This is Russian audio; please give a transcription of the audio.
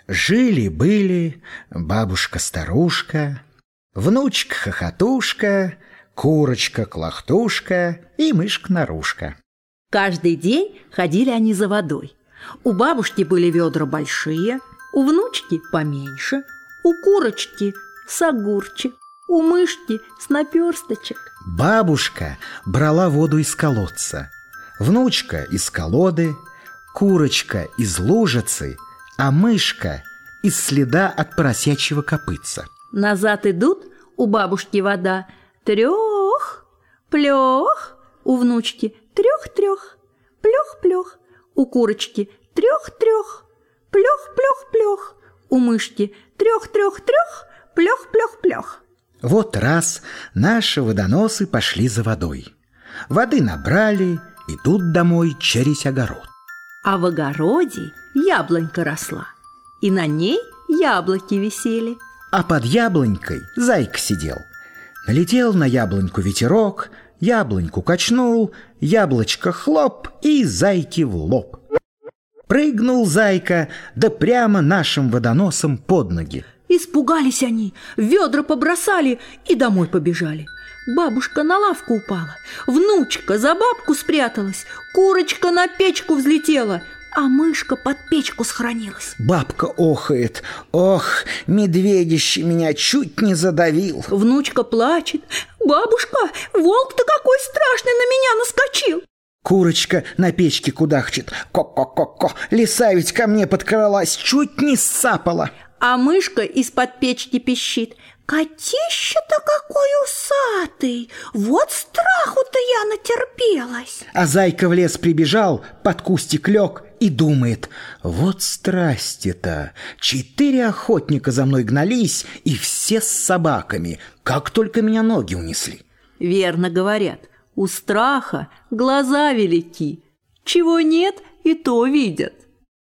Жили-были бабушка-старушка, внучка-хохотушка, курочка-клохтушка и мышка-нарушка. Каждый день ходили они за водой. У бабушки были ведра большие, у внучки поменьше, у курочки с огурчик, у мышки с наперсточек. Бабушка брала воду из колодца, внучка из колоды, курочка из лужицы, а мышка из следа от поросячьего копытца. Назад идут, у бабушки вода трёх, плёх, у внучки трёх-трёх, плёх-плёх, у курочки трёх-трёх, плёх-плёх-плёх, у мышки трёх-трёх-трёх, плёх-плёх-плёх. Вот раз наши водоносы пошли за водой. Воды набрали, идут домой через огород. А в огороде яблонька росла, и на ней яблоки висели. А под яблонькой зайка сидел. Налетел на яблоньку ветерок, яблоньку качнул, яблочко хлоп и зайке в лоб. Прыгнул зайка, да прямо нашим водоносом под ноги. Испугались они, ведра побросали и домой побежали. Бабушка на лавку упала, внучка за бабку спряталась, курочка на печку взлетела, а мышка под печку схоронилась. Бабка охает: ох, медведище меня чуть не задавил. Внучка плачет: бабушка, волк-то какой страшный на меня наскочил. Курочка на печке кудахчет: ко-ко-ко-ко, лиса ведь ко мне подкралась, чуть не сцапала. А мышка из-под печки пищит: котище-то какой усатый, вот страху-то я натерпелась. А зайка в лес прибежал, под кустик лег и думает: вот страсти-то, 4 охотника за мной гнались, и все с собаками, как только меня ноги унесли. Верно говорят, у страха глаза велики, чего нет, и то видят.